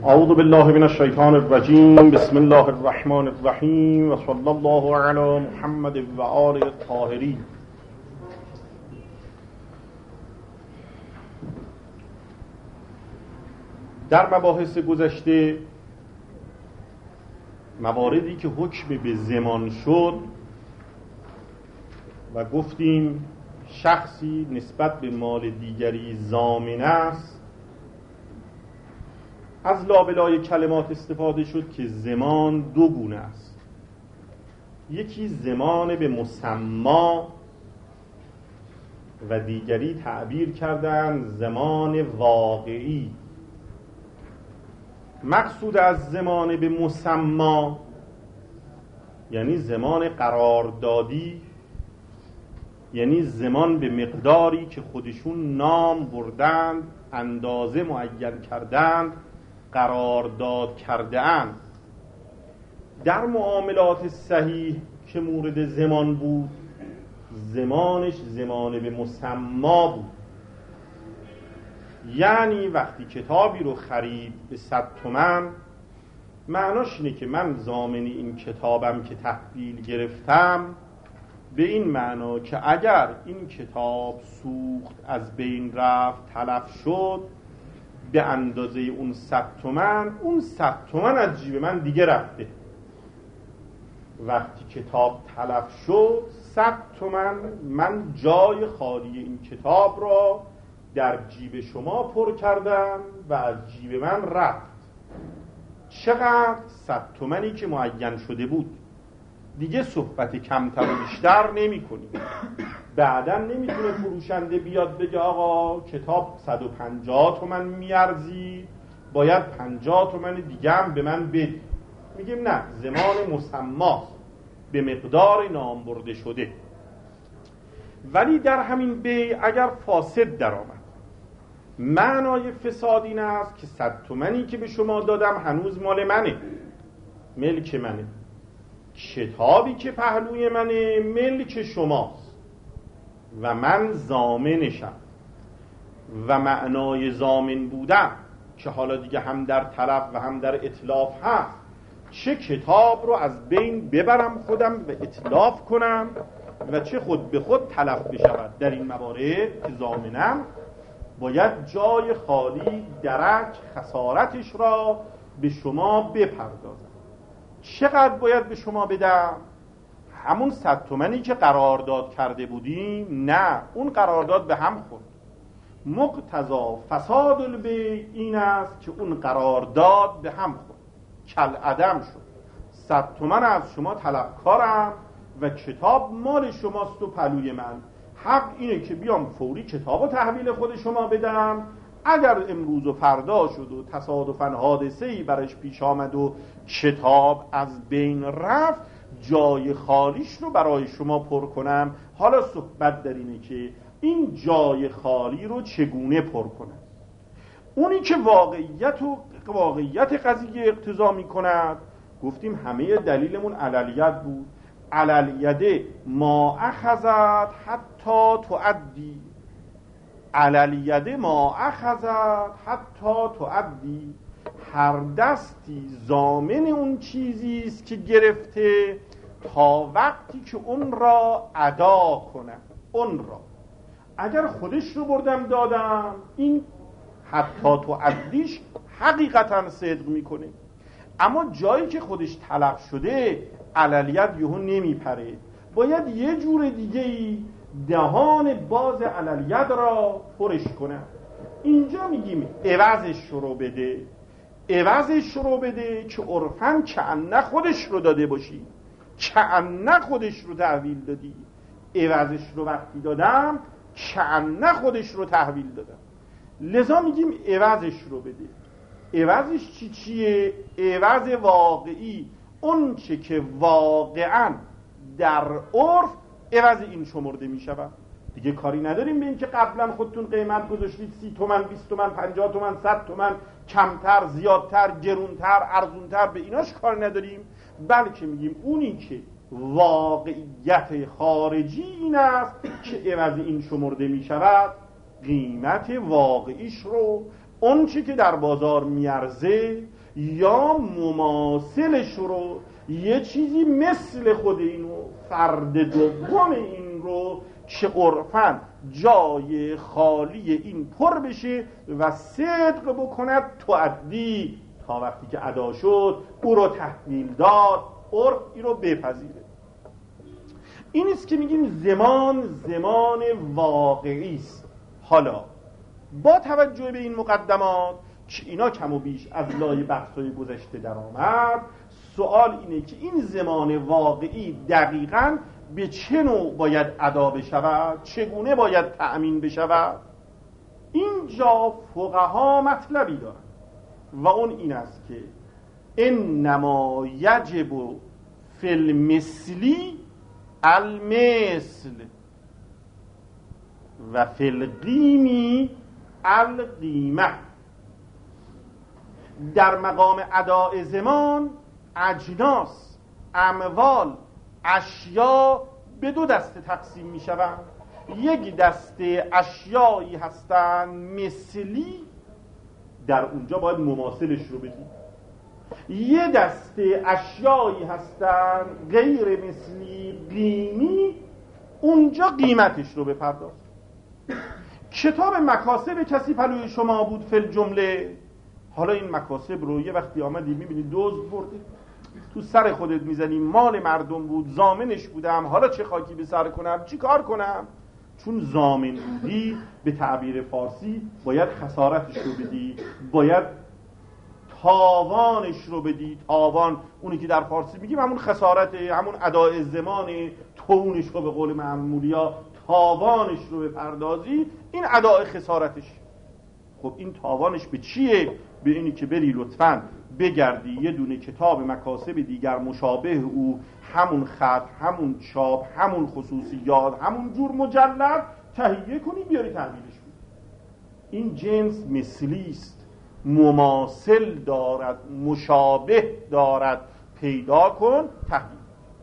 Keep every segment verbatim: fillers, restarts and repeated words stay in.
اعوذ بالله من الشیطان الرجیم. بسم الله الرحمن الرحیم و صلی الله علی محمد و آله الطاهرین. در مباحث گذشته مواردی که حکم به زمان شد و گفتیم شخصی نسبت به مال دیگری ضامن است، از لابلای کلمات استفاده شد که زمان دو گونه است. یکی زمان به مسما و دیگری تعبیر کردن زمان واقعی. مقصود از زمان به مسما یعنی زمان قراردادی، یعنی زمان به مقداری که خودشون نام بردند، اندازه معین کردند، قرارداد کرده اند. در معاملات صحیح که مورد زمان بود، زمانش زمان به مسما بود. یعنی وقتی کتابی رو خرید به صد تومن، معناش اینه که من ضامن این کتابم که تحویل گرفتم، به این معنا که اگر این کتاب سوخت، از بین رفت، تلف شد، به اندازه اون صد تومن، اون صد تومن از جیب من دیگه رفته. وقتی کتاب تلف شد، صد تومن من جای خالی این کتاب را در جیب شما پر کردم و از جیب من رفت. چقدر؟ صد تومنی که معین شده بود. دیگه صحبت کمتر و بیشتر نمی کنیم. بعدا نمیتونه فروشنده بیاد بگه آقا کتاب صد و پنجاه تومن میارزی، باید پنجاه تومن دیگه هم به من بدی. میگیم نه، زمان مسماست، به مقدار نام برده شده. ولی در همین بیع اگر فاسد در آمد، معنای فساد این است که صد تومنی که به شما دادم هنوز مال منه، ملک منه. کتابی که پهلوی منه ملک شماست و من ضامنشم. و معنای ضامن بودن که حالا دیگه هم در تلف و هم در اتلاف هست، چه کتاب رو از بین ببرم خودم و اتلاف کنم و چه خود به خود تلف بشود. در این موارد که ضامنم، باید جای خالی درک خسارتش را به شما بپردازم. چقدر باید به شما بدم؟ همون صد تومنی که قرارداد کرده بودیم؟ نه، اون قرارداد به هم خورد. مقتضا فساد البیع این است که اون قرارداد به هم خورد، کل عدم شد. صد تومن از شما طلبکارم و کتاب مال شماست و پلوی من. حق اینه که بیام فوری کتاب و تحویل خود شما بدم. اگر امروز و فردا شد و تصادفاً حادثه‌ای برش پیش آمد و کتاب از بین رفت، جای خالیش رو برای شما پر کنم. حالا صحبت در اینه که این جای خالی رو چگونه پر کنم. اونی که واقعیت و واقعیت قضیه اقتضا می کند، گفتیم همه دلیلمون علیت بود. علیده ما اخذت حتی تعدی، علیده ما اخذت حتی تعدی. هر دستی ضامن اون چیزی است که گرفته تا وقتی که اون را ادا کنه. اون را اگر خودش رو بردم دادم، این حتی تعدیش حقیقتا صدق میکنه. اما جایی که خودش تلف شده، علیت یهو نمیپره. باید یه جور دیگه‌ای دهان باز علیت را پرش کنه. اینجا میگیم عوضش رو بده، عوضش رو بده که عرفاً کأنه خودش رو داده باشی، کأنه خودش رو تحویل دادی. عوضش رو وقتی دادم، کأنه خودش رو تحویل دادم. لذا میگیم عوضش رو بده. عوضش چی چیه؟ عوض واقعی، اون چه که واقعاً در عرف عوض این شمرده میشود. دیگه کاری نداریم به این که قبلا خودتون قیمت گذاشتید سی تومن، بیست تومن، پنجاه تومن، صد تومن، کمتر، زیادتر، گرونتر، ارزونتر، به ایناش کار نداریم. بلکه میگیم اونی که واقعیت خارجی این است که عوض این شمرده میشود، قیمت واقعیش رو اون چی که در بازار میارزه یا مماثلش رو یه چیزی مثل خود اینو فرد دوم این رو که عرفاً جای خالی این پر بشه و صدق بکند تؤدی تا وقتی که ادا شد او رو تحویل داد، عرف این رو بپذیره. این است که میگیم زمان زمان واقعی است. حالا با توجه به این مقدمات که اینا کم و بیش از لای بحث‌های گذشته در آمد، سوال اینه که این زمان واقعی دقیقاً به چه نوع باید ادا بشود، چگونه باید تأمین بشود. اینجا فقها مطلبی دارن و اون این است که انما یجب فی المثلی المثل و فی القیمی القیمه. در مقام اداء زمان اجناس، اموال، اشیا به دو دسته تقسیم می شوند. یک دسته اشیایی هستند مثلی، در اونجا باید مماثلش رو بدیم. یه دسته اشیایی هستند غیر مثلی قیمی، اونجا قیمتش رو بپرداز. کتاب مکاسب کسی پلوی شما بود فی الجمله، حالا این مکاسب رو یه وقتی آمدی میبینی دزد برده، تو سر خودت میزنی مال مردم بود، ضامنش بودم، حالا چه خاکی به سر کنم، چی کار کنم؟ چون ضامن بودی به تعبیر فارسی باید خسارتش رو بدی، باید تاوانش رو بدی. تاوان اونی که در فارسی میگیم همون خسارته، همون اداء زمان، تونش رو به قول معمولیا تاوانش رو بپردازی، این اداء خسارتش. خب این تاوانش به چیه؟ به اینی که بری لطفاً بگردی یه دونه کتاب مکاسب دیگر مشابه او، همون خط، همون چاپ، همون خصوصیات، همون جور مجلد تهیه کنی بیاری تحویلش بدی. این جنس مثلی است، مماثل دارد، مشابه دارد، پیدا کن تحویل.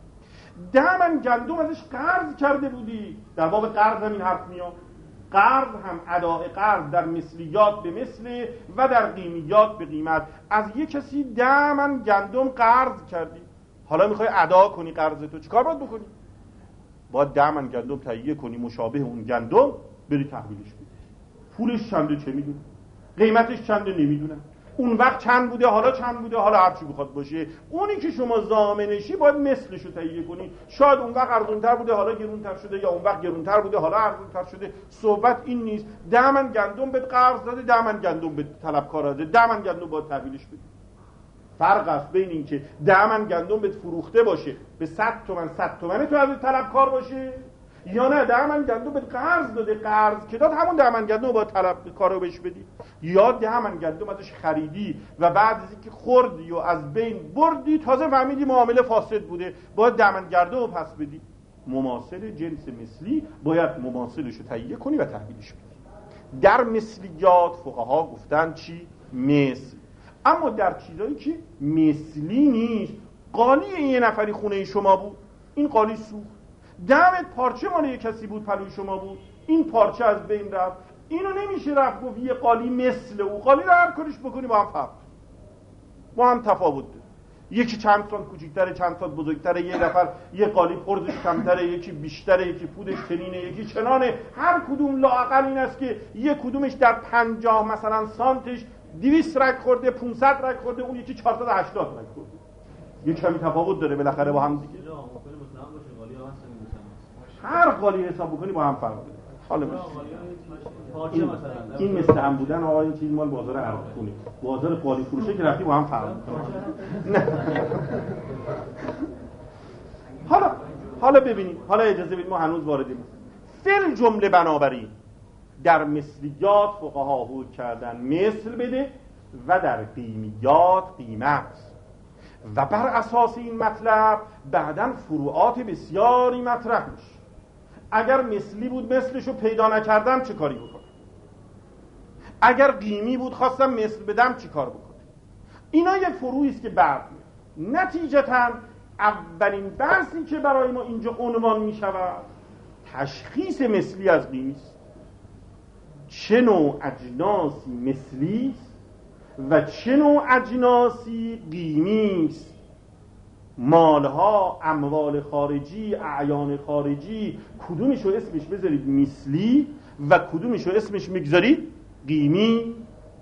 ده من گندم ازش قرض کرده بودی، در باب قرض هم این حرف میاد. قرض هم اداء قرض در مثلیات به مثل و در قیمیات به قیمت. از یه کسی ده من گندم قرض کردی، حالا میخوای ادا کنی قرض تو، چیکار باید بکنی؟ باید ده من گندم تهیه کنی مشابه اون گندم، بری تحویلش بدی. پولش چنده چه میدونی، قیمتش چنده نمیدونم، اون وقت چند بوده حالا چند بوده، حالا هر چی بخواد باشه. اونی که شما ضامنشی باید مثلش رو تهیه کنی. شاید اون وقت ارزان‌تر بوده حالا گرونتر شده، یا اون وقت گرونتر بوده حالا ارزان‌تر شده. صحبت این نیست. ده من گندم بهت قرض داده، ده من گندم به طلبکار داده، ده من گندم باید تحویلش بدی. فرق است بین این که ده من گندم بهت فروخته باشه به صد تومن، صد تومن تو از طلبکار باشه، یا نه ده من گندم بهت قرض داده، قرض که داد همون ده من گندم باید طلبکار رو بهش بدی. یا ده من گندم ازش خریدی و بعد از اینکه خوردی و از بین بردی تازه فهمیدی معامله فاسد بوده، باید ده من گندم رو پس بدی. مماثل جنس مثلی باید مماثلش رو تهیه کنی و تحویلش بدی. در مثلیات فقها گفتن چی؟ مثل. اما در چیزایی که مثلی نیست، قالی یه نفری خونه شما بود، این قالی سوخت. دمت پارچه مال یه کسی بود پلوی شما بود، این پارچه از بین رفت. اینو نمیشه رفت گفت یه قالی مثل او. قالی رو هر کارش بکنی با هم فرق، با هم تفاوت داره. یکی چند سانت کوچیک‌تره، چند سانت بزرگتره، یه نفر یه قالی پردش کمتره، یکی بیشتره، یکی پودش چنینه، یکی چنانه. هر کدوم لااقل این است که یه کدومش در پنجاه مثلا سانتش دویست رگ خورده، پانصد رگ خورده، اون یکی چهارصد و هشتاد رگ خورده. یه کمی تفاوت داره بالاخره با هم دیگه. هر قالی حساب بکنی با هم فرق داره. حالا این, این مثل هم بودن آقا، این چیز مال بازار ارزخونه، بازار قالی فروشه که رفتی با هم فرق میکنه. حالا حالا ببینید، حالا اجازه بدید ما هنوز واردیم. فل جمله بنابراین در مثلیات فقها حکم کردن مثل بده و در قیمیات قیمت، و بر اساس این مطلب بعداً فروعات بسیاری مطرح میشه. اگر مثلی بود مثلشو پیدا نکردم چه کاری بکنم؟ اگر قیمی بود خواستم مثل بدم چی کار بکنم؟ اینا یه فروعی است که بعد میاد. نتیجتاً اولین بحثی که برای ما اینجا عنوان میشود تشخیص مثلی از قیمی است. چه نوع اجناسی مثلی و چه نوع اجناسی قیمی است. مالها، اموال خارجی، اعیان خارجی، کدومش رو اسمش بذارید مثلی و کدومش رو اسمش میگذارید قیمی؟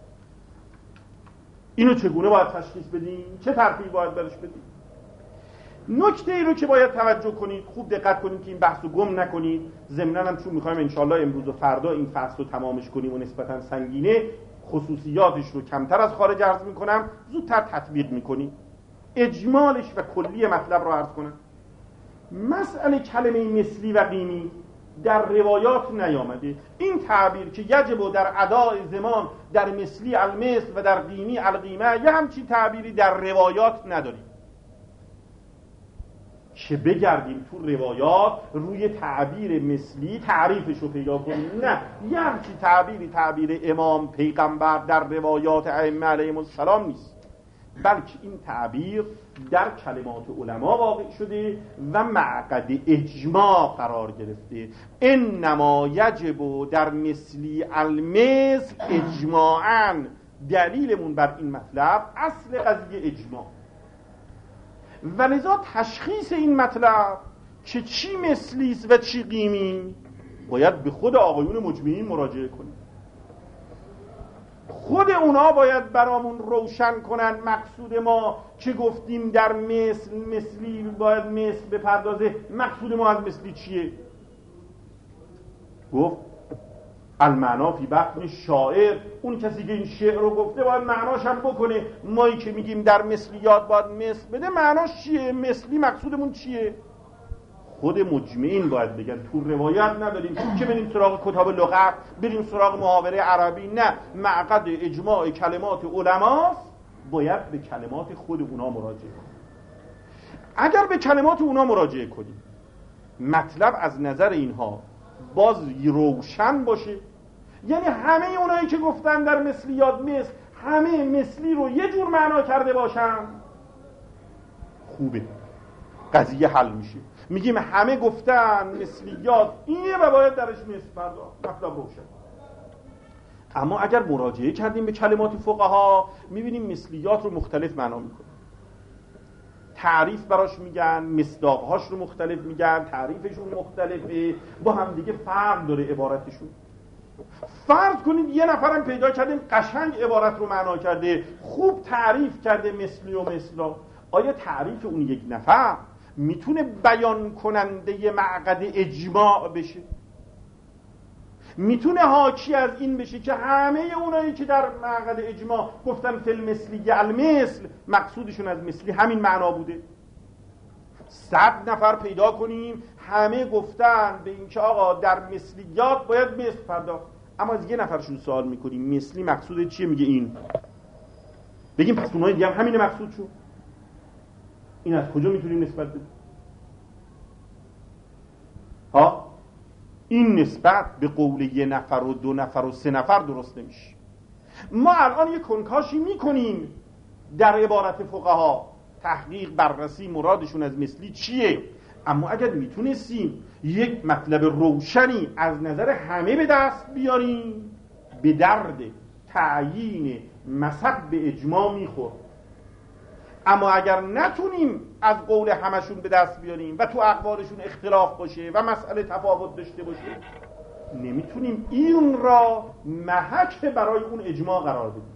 اینو چگونه باید تشخیص بدیم؟ چه ترتیبی باید برش بدیم؟ نکته ای رو که باید توجه کنید، خوب دقت کنید که این بحث رو گم نکنید. ضمناً هم چون میخوایم انشالله امروز و فردا این فصل رو تمامش کنیم و نسبتاً سنگینه، خصوصیاتش رو کمتر از خارج عرض میکنم، زودتر تطبیق میکنیم. اجمالش و کلی مطلب رو عرض کنم. مسئله کلمه مثلی و قیمی در روایات نیامده. این تعبیر که یجب در اداء زمان در مثلی المثل و در قیمی القیمه، یه همچین تعبیری در روایات نداریم که بگردیم تو روایات روی تعبیر مثلی تعریفش رو پیدا کنیم. نه، یه همچین تعبیری تعبیر امام پیغمبر در روایات ائمه علیهم السلام نیست، بلکه این تعبیر در کلمات علما واقع شده و معقد اجماع قرار گرفته. انما یجب در مثلی المثل اجماعاً. دلیلمون بر این مطلب اصل قضیه اجماع و لذا تشخیص این مطلب که چی مثلی است و چی قیمی باید به خود آقایون مجمعین مراجعه کنیم. خود اونا باید برامون روشن کنن مقصود ما که گفتیم در مثل مثلی باید مثل بپردازه، مقصود ما از مثلی چیه؟ گفت المعنا فی بطن شاعر، اون کسی که این شعر رو گفته باید معناش هم بکنه. مایی که میگیم در مثلیات باید مثل بده، معناش چیه؟ مثلی مقصودمون چیه؟ خود مجمعین باید بگن. تو روایت نداریم که بریم سراغ کتاب لغت، بریم سراغ محاوره عربی. نه، معقد اجماع کلمات علماست، باید به کلمات خود اونا مراجعه کنیم. اگر به کلمات اونا مراجعه کنیم، مطلب از نظر اینها باز روشن باشه، یعنی همه اونایی که گفتن در مثلیات مثل، همه مثلی رو یه جور معنا کرده باشن، خوبه، قضیه حل میشه. میگیم همه گفتن مثلیات اینه و باید درش مثل پرداخت، مطلب روشن. اما اگر مراجعه کردیم به کلمات فقها، میبینیم مثلیات رو مختلف معنا میکنه، تعریف براش میگن، مصداقهاش رو مختلف میگن، تعریفشون مختلفه، با هم دیگه فرق داره عبارتشون. فرض کنید یه نفرم پیدا کردیم قشنگ عبارت رو معنا کرده، خوب تعریف کرده مثلی و مثلا. آیا تعریف اون یک نفر میتونه بیان کننده معقد اجماع بشه؟ میتونه حاکی از این بشه که همه اونایی که در معقد اجماع گفتن فی المثلی المثل، مقصودشون از مثلی همین معنا بوده؟ صد نفر پیدا کنیم همه گفتن به این که آقا در مثلیات باید مثل پرداخت، اما از یه نفرشون سوال میکنیم مثلی مقصود چیه؟ میگه این. بگیم پس اونایی دیگه هم همین مقصود شو. این از کجا میتونیم نسبت بدیم؟ ها؟ این نسبت به قول یه نفر و دو نفر و سه نفر درست نمیشه. ما الان یه کنکاشی میکنیم در عبارت فقها، تحقیق بررسی مرادشون از مثلی چیه، اما اگر میتونستیم یک مطلب روشنی از نظر همه به دست بیاریم، به درد تعیین مصب به اجماع میخور. اما اگر نتونیم از قول همشون به دست بیاریم و تو اقوالشون اختلاف باشه و مسئله تفاوت داشته باشه، نمیتونیم این را محک برای اون اجماع قرار بدیم،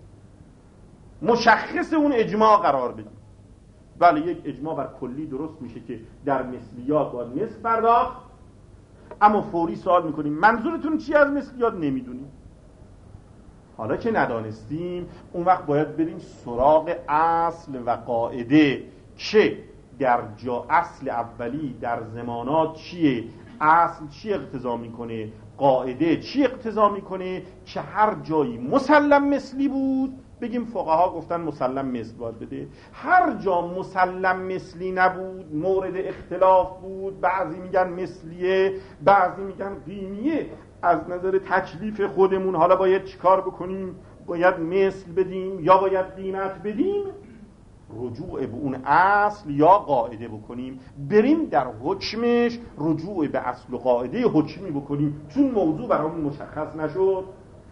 مشخص اون اجماع قرار بدیم. ولی یک اجماع بر کلی درست میشه که در مثلیات باید مثل پرداخت، اما فوری سوال میکنیم منظورتون چی از مثلیات؟ نمیدونیم. حالا که ندانستیم، اون وقت باید بریم سراغ اصل و قاعده که در جا اصل اولی در زمانات چیه، اصل چی اقتضا میکنه، قاعده چی اقتضا میکنه که هر جایی مسلم مثلی بود بگیم فقها گفتن مسلم مثل باید بده، هر جا مسلم مثلی نبود، مورد اختلاف بود، بعضی میگن مثلیه بعضی میگن قیمیه، از نظر تکلیف خودمون حالا باید چیکار بکنیم؟ باید مثل بدیم یا باید قیمت بدیم؟ رجوع به اون اصل یا قاعده بکنیم، بریم در حکمش رجوع به اصل و قاعده حکمی بکنیم، چون موضوع برامون مشخص نشد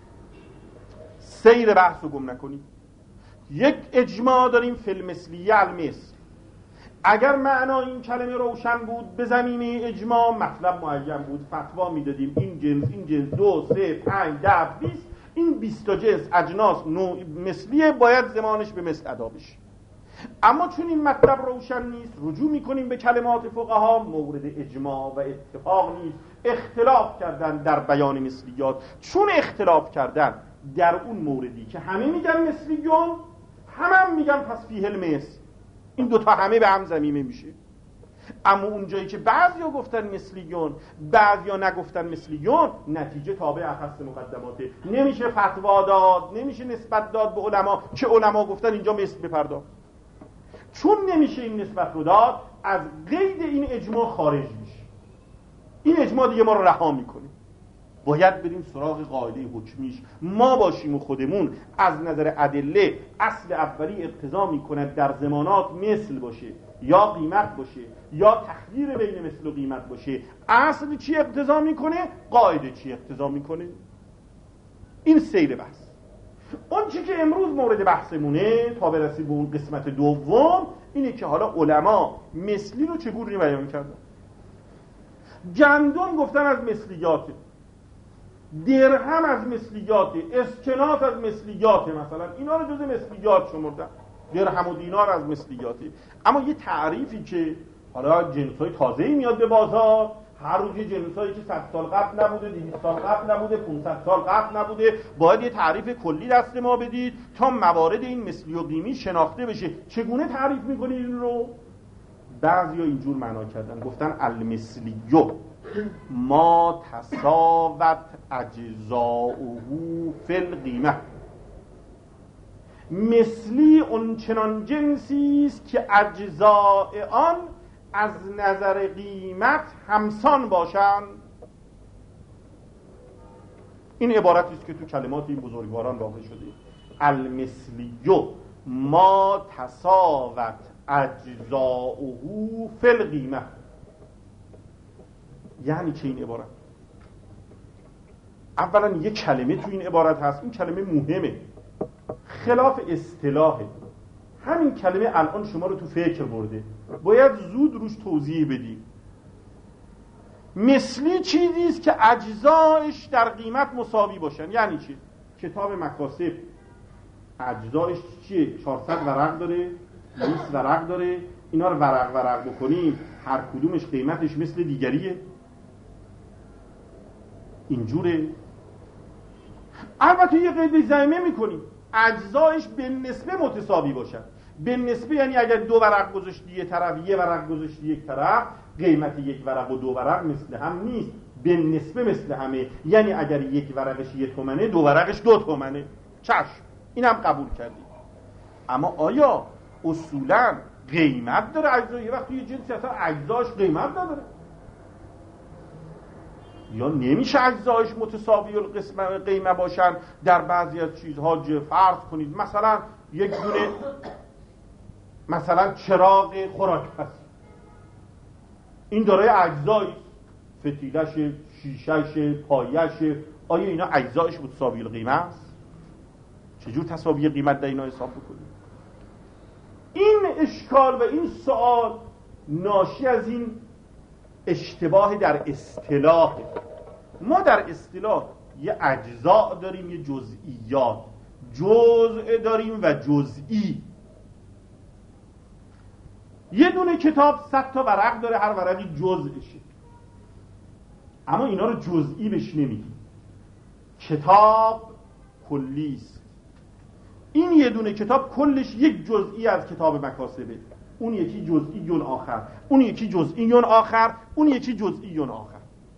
سیر بحث رو گم نکنیم. یک اجماع داریم فی المثلیه المثل. اگر معنای این کلمه روشن بود به زمینه اجماع مطلب معین بود، فتوا میدادیم این جنس این جنس دو سه پنج ده بیست، این بیست تا جنس اجناس نوع مثلیه باید زمانش به مثل ادا بشه. اما چون این مطلب روشن نیست رجوع میکنیم به کلمات فقها، مورد اجماع و اتفاق نیست، اختلاف کردن در بیان مثلیات. چون اختلاف کردن در اون موردی که همه میگن مثلیون، همه هم میگن پس فیه المثل، این دوتا همه به هم ضمیمه میشه. اما اونجایی که بعضیا گفتن مثلیون بعضیا نگفتن مثلیون، نتیجه تابع اخص مقدماته، نمیشه فتوا داد، نمیشه نسبت داد به علما که علما گفتن اینجا مثل بپرداز. چون نمیشه این نسبت رو داد، از قید این اجماع خارج میشه، این اجماع دیگه ما رو رها میکنه. باید بریم سراغ قاعده حکمیش. ما باشیم و خودمون از نظر ادله اصل اولی اقتضا میکند در زمانات مثل باشه یا قیمت باشه یا تخییر بین مثل و قیمت باشه. اصل چی اقتضا میکنه، قاعده چی اقتضا میکنه. این سیر بحث. اون چی که امروز مورد بحثمونه تا برسیم به اون قسمت دوم، اینه که حالا علما مثلی رو چگونه بیان کردن. گندم گفتن از مثلیاته، درهم از مثلیاته، اسکناس از مثلیاته، مثلا اینا رو جز مثلیات شمردن، درهم و دینار از مثلیاته. اما یه تعریفی که حالا جنس‌های تازه‌ای میاد به بازار، هر روز یه جنسایی که صد سال قبل نبوده، دویست سال قبل نبوده، پانصد سال قبل نبوده، باید یه تعریف کلی دست ما بدید تا موارد این مثلی و قیمی شناخته بشه. چگونه تعریف می‌کنید این رو؟ بعضیا اینجور معنا کردن، گفتن المثلیو ما تساوت اجزاؤه فی القیمه. مثلی اون چنان جنسی است که اجزاء آن از نظر قیمت همسان باشند. این عبارتی است که تو کلمات این بزرگواران واقع شده. المثلیو ما تساوت اجزاؤه فی القیمه. یعنی چه این عبارت؟ اولا یک کلمه تو این عبارت هست، این کلمه مهمه، خلاف اصطلاحه. همین کلمه الان شما رو تو فکر برده، باید زود روش توضیح بدیم. مثلی چیزی است که اجزایش در قیمت مساوی باشن. یعنی چی؟ کتاب مکاسب اجزایش چیه؟ چهارصد ورق داره، بیست ورق داره، اینا رو ورق ورق بکنیم هر کدومش قیمتش مثل دیگریه؟ اینجوره؟ البته یه قید ضمیمه میکنیم، اجزایش به نسبه متساوی باشن. به نسبه یعنی اگر دو ورق گذاشتی یه طرف، یه ورق گذاشتی یک طرف، قیمت یک ورق و دو ورق مثل هم نیست، به نسبه مثل همه. یعنی اگر یک ورقش یک تومنه، دو ورقش دو تومنه. چشم، اینم قبول کردیم. اما آیا اصولا قیمت داره اجزا؟ یه وقتی یه جنسی اصلا اجزاش قیمت نداره، یا نمیشه اجزایش متساوی القسمه قیمه باشن. در بعضی از چیزها فرض کنید مثلا یک دونه مثلا چراغ خوراک هست، این دارای اجزایی، فتیلش، شیشهش، پایش، آیا اینا اجزایش متساوی القیمه است؟ چجور تساوی قیمت در اینا حساب بکنیم؟ این اشکال و این سوال ناشی از این اشتباه در اصطلاح. ما در اصطلاح یه اجزا داریم، یه جزئیات، جزء داریم و جزئی. یه دونه کتاب صد تا ورق داره، هر ورقی جزءشه، اما اینا رو جزئی بهش نمیگیم. کتاب کلیست. این یه دونه کتاب کلش یک جزئی از کتاب مکاسبه، اون یکی جزئیون آخر، اون یکی جزئیون آخر، اون یکی جزئیون آخر.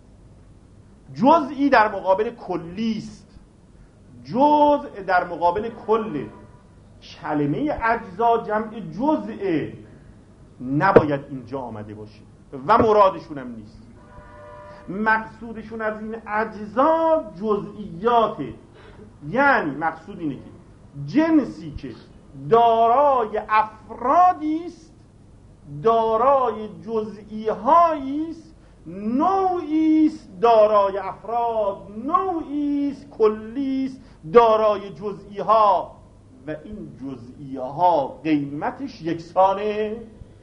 جزئی در مقابل کلیست، جزء در مقابل کل. کلمه اجزا جمع جزء، نباید اینجا آمده باشه و مرادشون هم نیست. مقصودشون از این اجزا جزئیاته. یعنی مقصود اینه که جنسی که دارای افرادی است، دارای جزئی هایی است، نوعی است دارای افراد، نوعی است کلی است دارای جزئی ها، و این جزئی ها قیمتش یکسانه.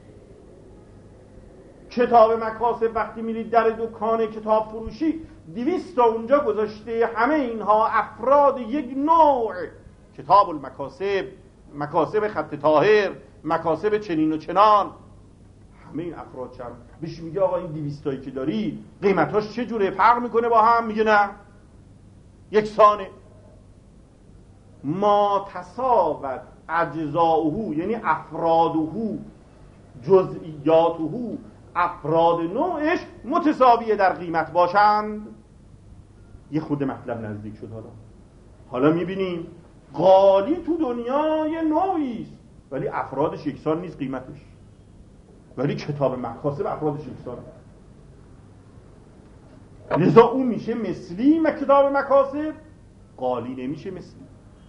کتاب مکاسب وقتی میرید در دکان کتاب فروشی، دویست تا اونجا گذاشته، همه اینها افراد یک نوع. کتاب المکاسب، مکاسب خط طاهر، مکاسب چنین و چنان، همه این افراد چند بهش میگه آقا این دویست تایی که داری قیمتاش چه جوره، فرق میکنه با هم؟ میگه نه، یکسانه. ما تساوت اجزاؤه، یعنی افرادهو، جزئیاتهو، افراد نوعش متساویه در قیمت باشند. یه خود مطلب نزدیک شد. حالا حالا میبینیم قالی تو دنیا یه نوعی است ولی افرادش یکسان نیست قیمتش، ولی کتاب مکاسب افرادش یکسان، لذا اون میشه مثلی و کتاب مکاسب قالی نمیشه مثلی.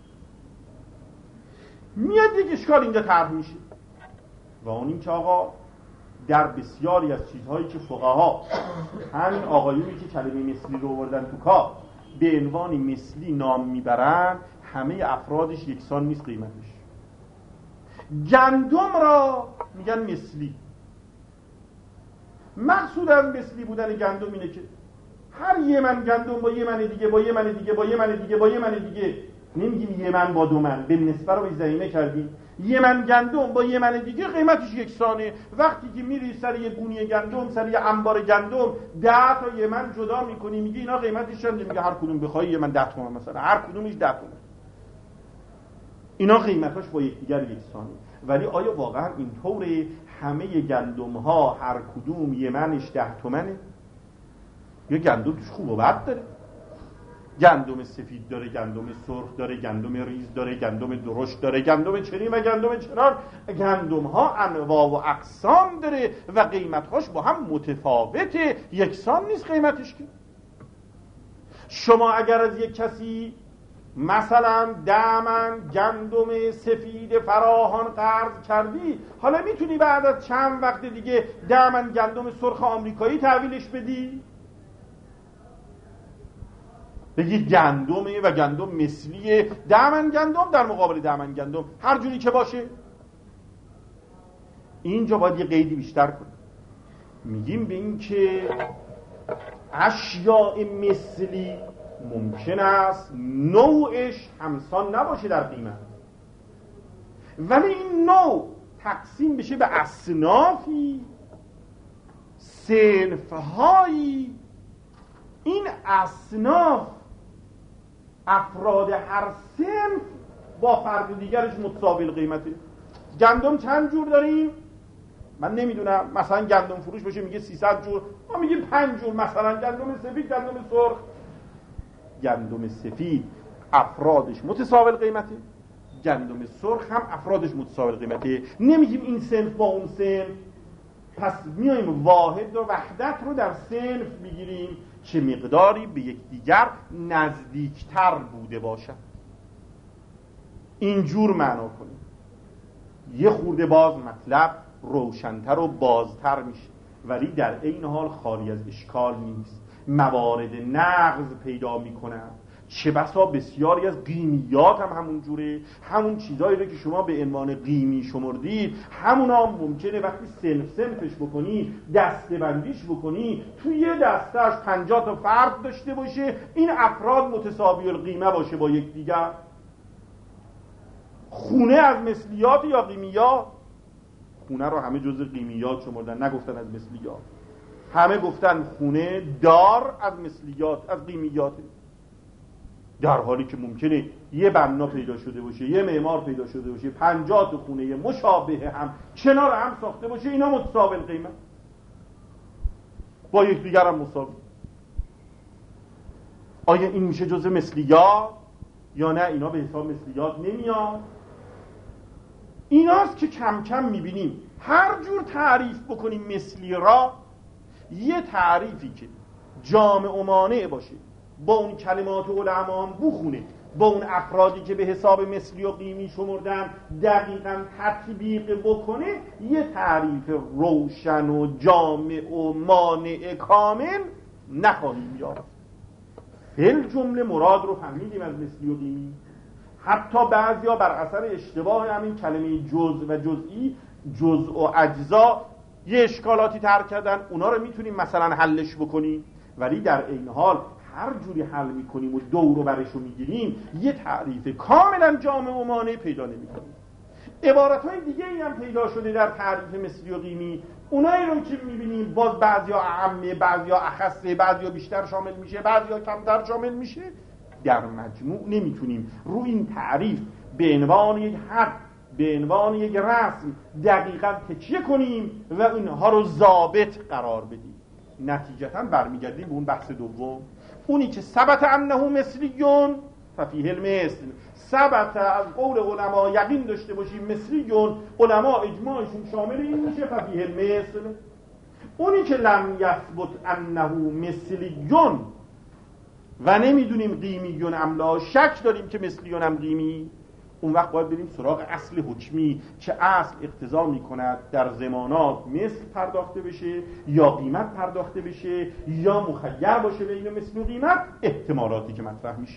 میاد یک اشکال اینجا طرح میشه و اون این که آقا در بسیاری از چیزهایی که فقها، همین آقایونی که کلمه مثلی رو آوردن تو کار، به عنوان مثلی نام میبرن، همه افرادش یکسان نیست قیمتش. گندم را میگن مثلی. مقصود از مثلی بودن گندم اینه که هر یه من گندم با یه من دیگه با یه من دیگه با یه من دیگه با یه من دیگه، نمیگیم یه من با دو من، به نسبت رو به ضمیمه کردیم، یه من گندم با یه من دیگه قیمتش یکسانه. وقتی که میری سر یه گونی گندم، سر یه انبار گندم، ده تا یه من جدا میکنی، میگی اینا قیمتش چنده؟ میگه هر کدوم بخوای یه من ده تومن مثلا، هر کدومش ده تومن. اینا قیمتاش با یکدیگر یکسانه. ولی آیا واقعا اینطوره؟ همه گندم ها هر کدوم یه منش ده تومنه؟ یا گندم توش خوب و بد داره؟ گندم سفید داره، گندم سرخ داره، گندم ریز داره، گندم درشت داره، گندم چنین و گندم چنان. گندم ها انواع و اقسام داره و قیمتهاش با هم متفاوته، یکسان نیست قیمتش. که شما اگر از یک کسی مثلا دمن گندم سفید فراهان قرض کردی، حالا میتونی بعد از چند وقت دیگه دمن گندم سرخ آمریکایی تحویلش بدی؟ بگی گندمه و گندم مثلیه، دمن گندم در مقابل دمن گندم، هر جوری که باشه. اینجا باید یه قیدی بیشتر کنیم. میگیم به این که اشیاء مثلی ممکن است نوعش همسان نباشه در قیمت، ولی این نوع تقسیم بشه به اصنافی، صنفهایی. این اصناف، افراد هر صنف با فرد دیگرش متساوی قیمته. گندم چند جور داریم؟ من نمیدونم، مثلا گندم فروش باشه میگه سیصد جور، ما میگیم پنج جور، مثلا گندم سفید، گندم سرخ. گندم سفید افرادش متساوی قیمته، گندم سرخ هم افرادش متساوی قیمته. نمیگیم این صنف با اون صنف، پس میایم واحد و وحدت رو در صنف بگیریم که مقداری به یکدیگر نزدیکتر بوده باشد. اینجور معنا کنیم، یه خورده باز مطلب روشنتر و بازتر میشه، ولی در این حال خالی از اشکال نیست. موارد نقض پیدا میکنن، چه بسا بسیاری از قیمیات هم همون جوره. همون چیزایی رو که شما به عنوان قیمی شمردید، همونا هم ممکنه وقتی صنف صنفش بکنی، دسته بندیش بکنی، توی یه دستهش پنجاه تا فرد داشته باشه، این افراد متساوی القیمه باشه با یکدیگر. خونه از مثلیات یا قیمیات؟ خونه رو همه جزء قیمیات شمردن، نگفتن از مثلیات. همه گفتن خونه دار از مثلیات، از قیمیات، در حالی که ممکنه یه بنا پیدا شده باشه، یه معمار پیدا شده باشه، پنجاه تا خونه مشابه هم کنار هم ساخته باشه، اینا متساوی قیمت با یکدیگر هم مساوی. آیا این میشه جزء مثلیات یا نه؟ اینا به حساب مثلیات نمیاد. ایناست که کم کم میبینیم هر جور تعریف بکنیم مثلی را، یه تعریفی که جامع و مانع باشه، با اون کلمات علما هم بخونه، با اون افرادی که به حساب مثلی و قیمی شمردن دقیقاً تطبیق بکنه یه تعریف روشن و جامع و مانع کامل نخواهیم یافت. فل جمله مراد رو فهمیدیم از مثلی و قیمی. حتی بعضیا بر اثر اشتباه همین کلمه جزء و جزئی، جزء و اجزا، یه اشکالاتی ترک کردن، اونا رو میتونیم مثلا حلش بکنیم، ولی در این حال هر جوری حل میکنیم و دور و برش رو میگیریم یه تعریف کاملا جامع و مانع پیدا نمیکنیم. عبارتهای دیگه ای هم پیدا شده در تعریف مثلی و قیمی، اونایی رو که میبینیم باز بعضیا اعمه، بعضیا اخصه، بعضیا بیشتر شامل میشه، بعضیا کمتر شامل میشه. در مجموع نمیتونیم روی این تعریف به عنوان یک حد، به عنوان یک رسم دقیقاً تکیه کنیم و اینها رو ضابط قرار بدیم. نتیجتاً برمیگردیم به اون بحث دوم، اونی که ثبت انه مثلیون ففیه المثل. ثبت از قول علما یقین داشته باشیم مثلیون، علما اجماعشون شامل این میشه ففیه المثل. اونی که لم یثبت انه مثلیون و نمیدونیم قیمیون املا، شک داریم که مثلیون هم قیمی، اون وقت باید بریم سراغ اصل حکمی که اصل اقتضا میکند در زمانات مثل پرداخته بشه یا قیمت پرداخته بشه یا مخیر باشه بین مثل و قیمت، احتمالاتی که مطرح میشه.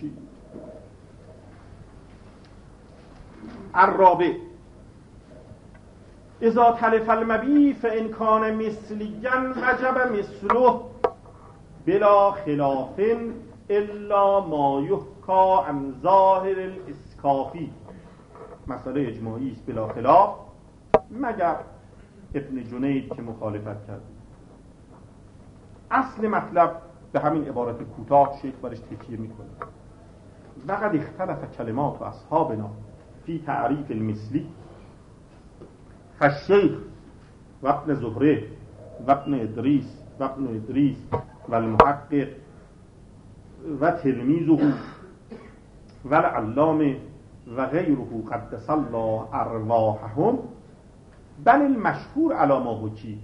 الرابع اذا تلف المبیع فان کان مثلیا وجب مثله بلا خلاف الا ما یحکا عن ظاهر الاسکافی. مسئله اجماعی است بلا خلاف مگر ابن جنید که مخالفت کرد. اصل مطلب به همین عبارت کوتاه شیخ برش تکیه میکنه. وقد اختلف کلمات اصحابنا فی تعریف المثلی فالشیخ و ابن زهره و ابن ادریس و ابن ادریس و المحقق و تلمیذه و العلامه و غیره قدس الله ارواحهم بل المشهور علی ما حکی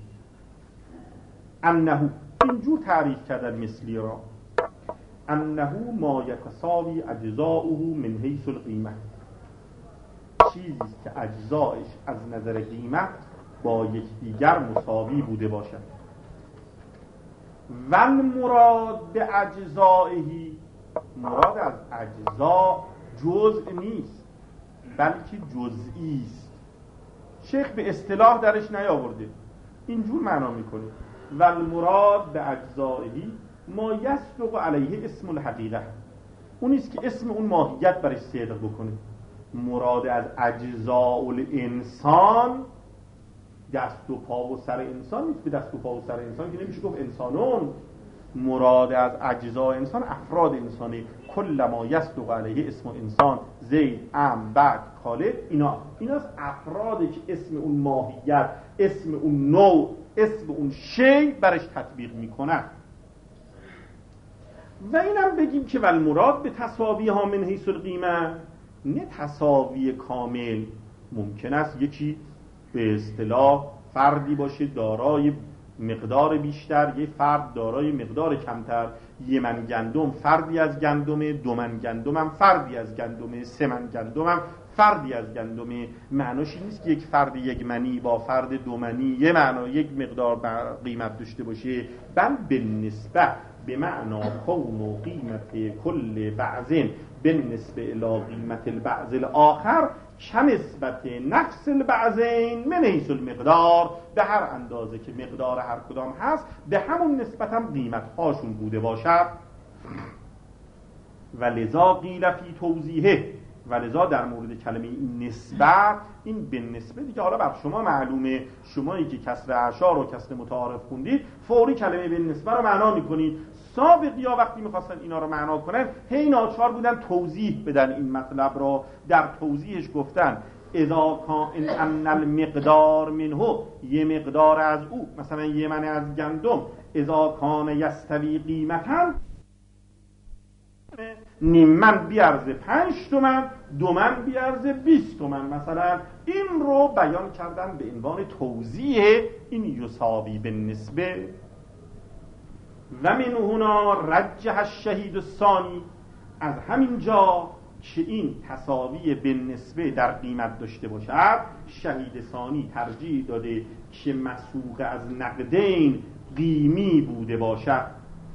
انه، اینجور تعریف کردن مثلی را، انه ما یتساوی اجزاؤه من حیث القیمه، چیزی که اجزایش از نظر قیمت با یکدیگر مساوی بوده باشد. و المراد به اجزائهی، مراد از اجزا جزء نیست بلکه جزئی است. شیخ به اصطلاح درش نیاورده، اینجور معنا میکنه و المراد به اجزائهی ما یصدق علیه اسم الحقیقه، اونیست که اسم اون ماهیت برش صدق بکنه. مراد از اجزاء الانسان دست و پا و سر انسان نیست، به دست و پا و سر انسان که نمیشه گفت انسانون. مراد از اجزاء انسان افراد انسانی، کل ما یصدق علیه اسم انسان، زید، ام، بک، خالد، اینا ایناست افرادی که اسم اون ماهیت، اسم اون نوع، اسم اون شی برش تطبیق میکنن. و اینم بگیم که ول مراد به تساوی ها من حیث القیمه، نه تساوی کامل. ممکن است یکی به اصطلاح فردی باشه دارای مقدار بیشتر، یه فرد دارای مقدار کمتر، یه من گندم فردی از گندم، دو من گندم هم فردی از گندم، سه من گندم هم فردی از گندم. معناش این نیست که یک فرد یک منی با فرد دو منی یه معنا یک مقدار قیمت داشته باشه، بل به نسبت به معنا کون و قیمت کل بعضین به نسبت الی قیمت البعض الاخر کم نسبت نفس البعضین من حیث المقدار، به هر اندازه که مقدار هر کدام هست به همون نسبت هم قیمت هاشون بوده باشد. و لذا قیل فی توضیحه، و لذا در مورد کلمه این نسبت، این به نسبتی که حالا بر شما معلومه، شمایی که کسر اعشار و کسر متعارف خوندید فوری کلمه به نسبت رو معنا میکنید. سابقی ها وقتی میخواستن اینا رو معنا کنن هی ناچار بودن توضیح بدن این مطلب رو. در توضیحش گفتن اذا کان ان المقدار منه، یه مقدار از او، مثلا یه من از گندم، اذا کان یستوی قیمتا، نیم من بیارزه پنج تومن، دو من بیارزه بیست تومن مثلا. این رو بیان کردن به عنوان توضیح این یساوی به نسبه. و من هنا رجح الشهید الثانی، از همین جا که این تساوی به نسبه در قیمت داشته باشد، شهید ثانی ترجیح داده که مسوق از نقدین قیمی بوده باشد.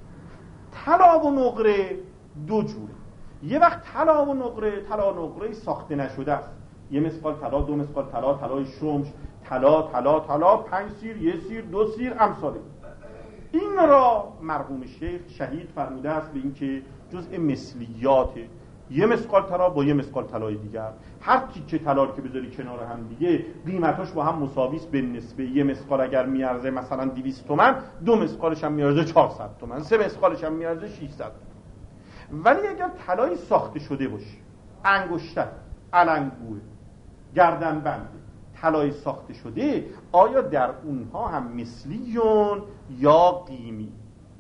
طلا و نقره دو جوره. یه وقت طلا و نقره، طلا و نقره ساخته نشده است، یه مسقال طلا، دو مسقال طلا، طلای شمش، طلا طلا طلا، پنج سیر، یه سیر، دو سیر، امثاله. این را مرحوم شیخ شهید فرموده است به این که جزء مثلیاته، یه مسقال طلا با یه مسقال طلای دیگر، هر تیکه طلا که بذاری کنار هم دیگه قیمتاش با هم مساوی است به نسبه. یه مسقال اگر میارزه مثلا دویست تومن، دو مسقالش هم میارزه چهارصد تومن، سه مسقالش هم میارزه ششصد تومن. ولی اگر طلای ساخته شده باشه، انگشتر، علنگوه، گردنبند، طلای ساخته شده، آیا در اونها هم مثلیون یا قیمی؟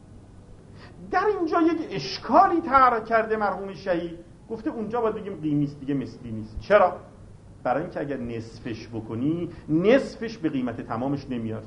در اینجا یک اشکالی طرح کرده مرحوم شهید، گفته اونجا باید بگیم قیمی است دیگه مثلی نیست. چرا؟ برای اینکه اگر نصفش بکنی، نصفش به قیمت تمامش نمیارزه.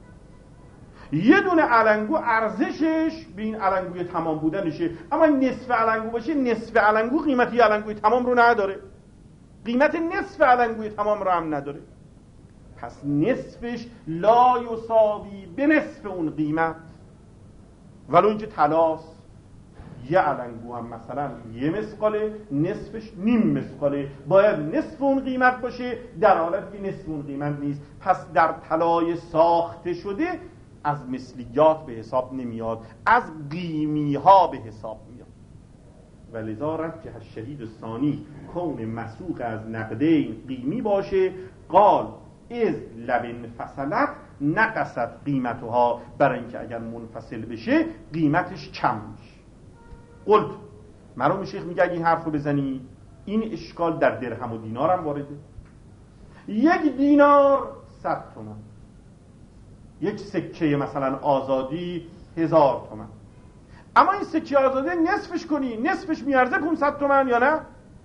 یه دونه علنگو ارزشش به این علنگوی تمام بودنشه، اما نصف علنگو باشه، نصف علنگو قیمتی علنگوی تمام رو نداره، قیمت نصف علنگوی تمام رو هم نداره. پس نصفش لا یساوی به نصف اون قیمت. ولو اینکه طلاست، یه علنگو هم مثلا یه مسقاله، نصفش نیم مسقاله، باید نصف اون قیمت باشه، در حالتی که نصف اون قیمت نیست. پس در طلای ساخته شده از مثلیات به حساب نمیاد، از قیمی ها به حساب میاد. ولذا رجح الشهید الثانی کون مسوق از نقدین قیمی باشه، قال از لبن فصلت نقصت قیمتها، برای اینکه اگر منفصل بشه قیمتش کم میشه. قلت، مرحوم شیخ میگه اگه این حرف رو بزنی، این اشکال در درهم و دینار هم وارده. یک دینار صد تومن، یک سکه مثلا آزادی هزار تومن، اما این سکه آزادی نصفش کنی، نصفش میارزه پانصد تومن یا نه؟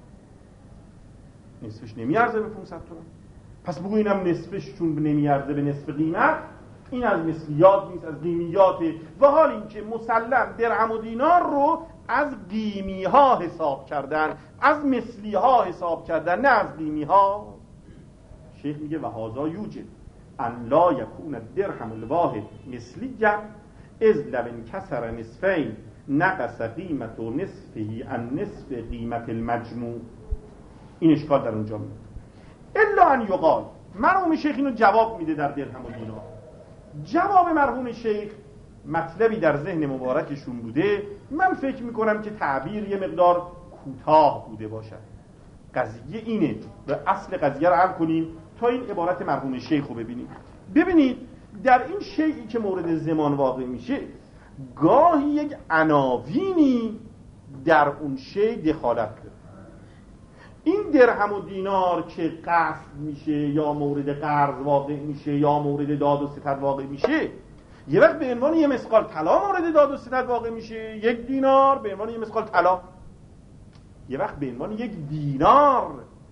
نصفش نمیارزه به پانصد تومن. پس بگو اینم نصفش چون نمیارزه به نصف قیمت، این از مثلیات نیست، از قیمیاته. و حال این که مسلم درهم و دینار رو از قیمی ها حساب کردن، از مثلی ها حساب کردن، نه از قیمی ها. شیخ میگه و هذا یوجب ان لا یکون الدرهم الواحد مثلیا اذ لو انکسر نصفین نقص قیمت و نصفه عن نصف قیمت المجموع. این اشکال در اونجا میاد. الا ان یقال، مرحوم شیخ اینو جواب میده در درهم و دینار. جواب مرحوم شیخ مطلبی در ذهن مبارکشون بوده، من فکر میکنم که تعبیر یه مقدار کوتاه بوده باشد. قضیه اینه و اصل قضیه رو حل کنیم تا این عبارت مرحوم شیخ رو ببینیم. ببینید در این شیئی که مورد زمان واقع میشه، گاهی یک عناوینی در اون شی دخالت داره. این درهم و دینار که قصد میشه یا مورد قرض واقع میشه یا مورد داد و ستد واقع میشه، یه وقت به عنوان یه مسقال طلا مورد داد و ستد واقع میشه، یک دینار به عنوان یه مسقال طلا، یه وقت به عنوان یک دینار.